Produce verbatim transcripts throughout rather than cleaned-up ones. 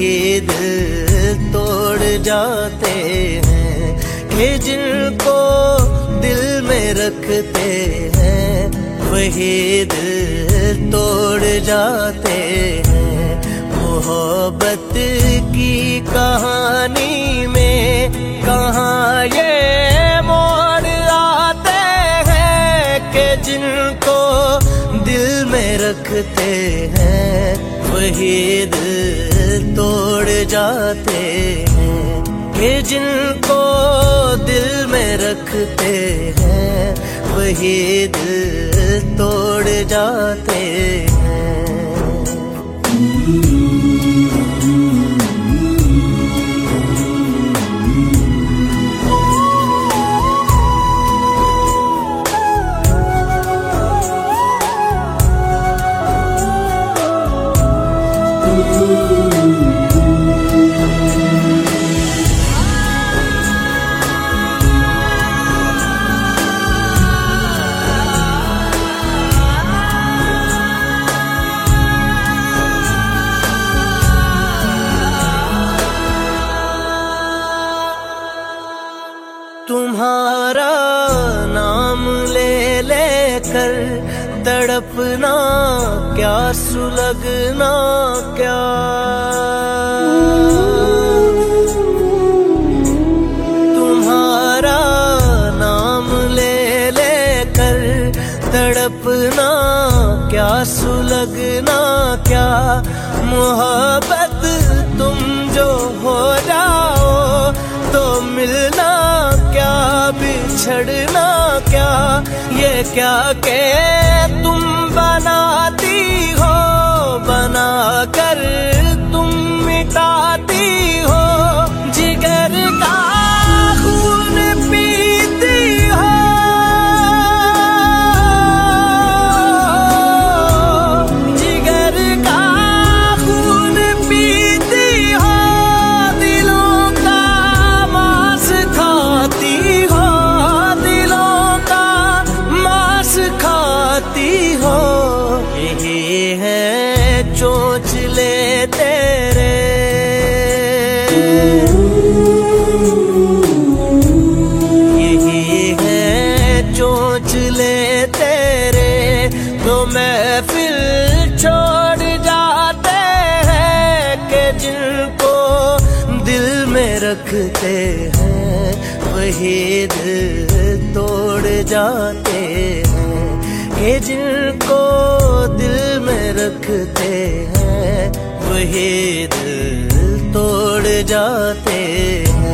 वही दिल तोड़ जाते हैं कि जिनको दिल में रखते हैं वही दिल तोड़ जाते हैं। मोहब्बत की कहानी में कहाँ ये मोड़ आते हैं कि जिनको दिल में रखते हैं वही दिल तोड़ जाते हैं कि जिनको दिल में रखते हैं वही दिल तोड़ जाते हैं। तुम्हारा नाम ले लेकर तड़पना क्या सुलगना क्या, तुम्हारा नाम ले लेकर तड़पना क्या सुलगना क्या। मोहब्बत तुम जो हो जाओ तो मिलना क्या बिछड़ना क्या। ये क्या के तुम बनाती हो बना कर तुम मिटाती हो। जिगर का खून पीती हो जिगर का खून पीती हो। दिलों का मांस खाती हो दिलों का मांस खाती हो। यही है चोंचले तेरे यही है चोंचले तेरे तो महफिल छोड़ जाते हैं कि जिनको दिल में रखते हैं वही दिल तोड़ जाते हैं कि जिनको दिल में रखते हैं वही दिल तोड़ जाते हैं।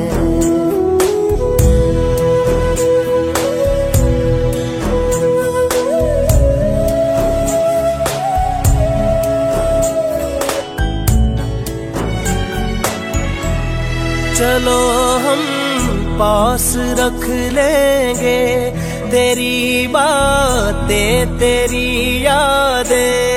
चलो हम पास रख लेंगे तेरी बातें तेरी यादें।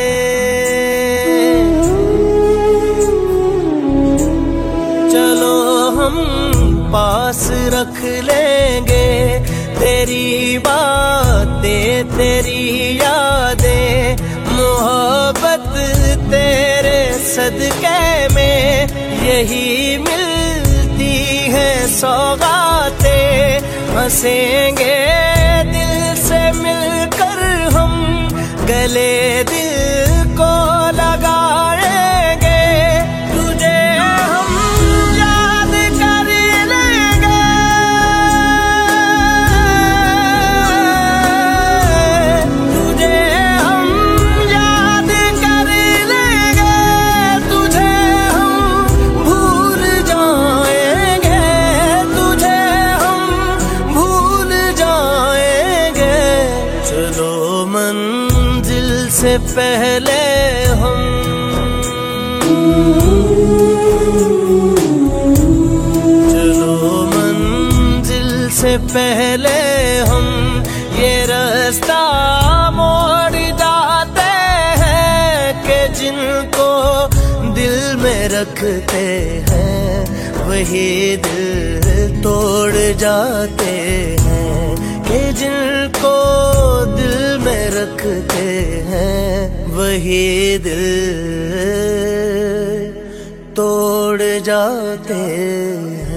चलो हम पास रख लेंगे तेरी बातें तेरी यादें। मोहब्बत तेरे सदके में यही मिलती है सौगातें। हंसेंगे दिल से मिलकर हम गले दिल को लगाएंगे। तुझे हम याद कर लेंगे तुझे हम याद कर लेंगे। तुझे हम भूल जाएंगे तुझे हम भूल जाएंगे। चलो मंजिल से पहले हम चलो मंजिल से पहले हम ये रास्ता मोड़ जाते हैं कि जिनको दिल में रखते हैं वही दिल तोड़ जाते हैं कि जिनको दिल में रखते हैं वही दिल तोड़ जाते हैं।